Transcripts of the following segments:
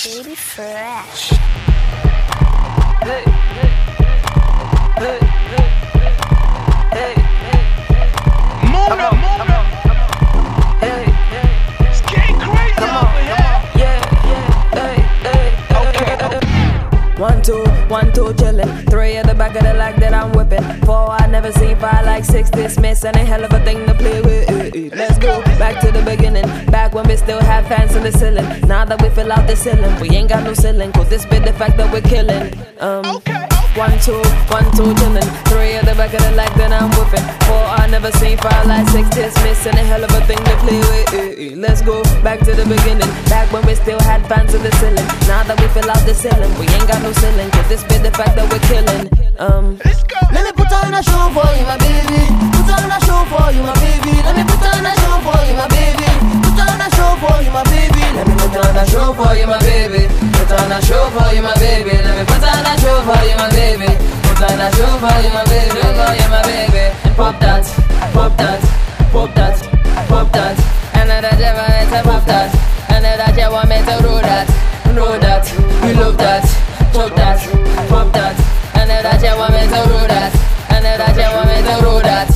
Baby Fresh. Hey, hey, hey, hey, hey, hey. Mona, Mona. Hey, hey. It's getting crazy over here. Yeah, hey, hey. Okay. 1, 2, chillin'. 3 at the back of the leg that I'm whipping. 4, I never seen 5 like 6 dismiss. And a hell of a thing to play with. Let's go back to the beginning. Back when we still had fans in the ceiling. Now that we fill out the ceiling, we ain't got no ceiling. Cause this bit the fact that we're killing. 1, 2, chillin'. 3 at the back of the leg that I'm whipping. 4, I never seen 5 like 6 dismiss. And a hell of a thing to play with. Let's go back to the beginning. Back when we still had fans in the ceiling. Now that we fill out the ceiling, we ain't got no ceiling. Cause this bit the fact that we're killing. Let me put on a show for you, my baby. Put on a show for you, my baby. Let me put on a show for you, my baby. Put on a show for you, my baby. Let me put on a show for you, my baby. Put on a show for you, my baby. Let me put on a show for you, my baby. Put on a show for you, my baby. For you, my baby. Pop that, pop that, pop that, pop that. And that you want me to pop that. And that you want me to roll that, roll that. You love that, chop that, pop that. And that you want me to roll that. And that you want me to roll that.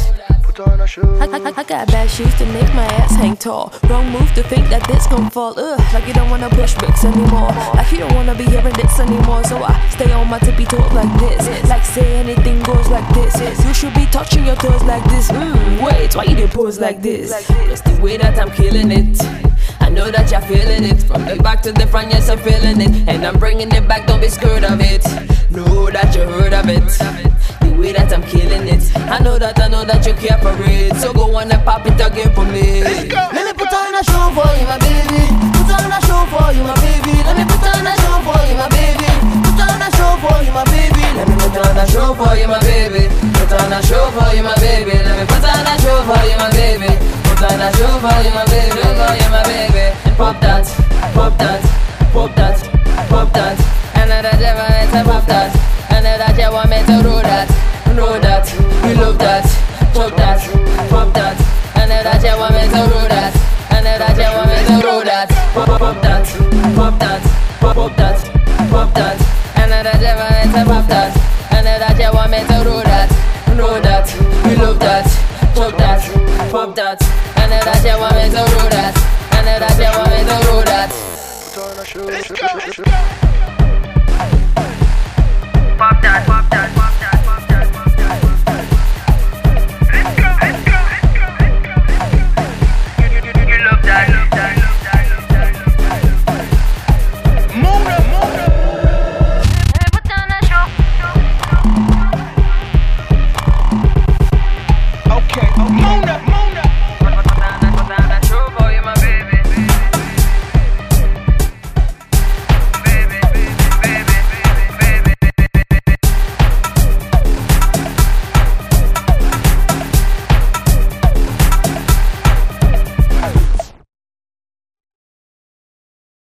I got bad shoes to make my ass hang tall. Wrong move to think that this gon' fall. Like you don't wanna push bricks anymore. Like you don't wanna be hearing this anymore. So I stay on my tippy toes like this. Like say anything goes like this. You should be touching your toes like this. Wait, why you didn't pose like this? It's the way that I'm killing it. I know that you're feeling it. From the back to the front, yes, I'm feeling it. And I'm bringing it back, don't be scared of it. Know that you heard of it. The way that I'm killing it. I know that you care for it. So go on and pop it again for me. Let me put on a show for you, my baby. Put on a show for you, my baby. Let me put on a show for you, my baby. Put on a show for you, my baby. Let me put on a show for you, my baby. Put on a show for you, my baby. Let me put on a show for you, my baby. Put on a show for you, my baby. For you, my baby. Pop that, pop that, pop that, pop that. And that you want me to pop that. And that you want me to roll that, roll that. You love that, chop that, pop that. And that you want me to roll that. And that you want me to roll that. Pop that, pop that, pop that, pop that. And that you want me to pop that. And that you want me to roll that, roll that. You love that, chop that, pop that. And that you want me to roll that. And that you want me to roll that. Pop that, pop that, pop that.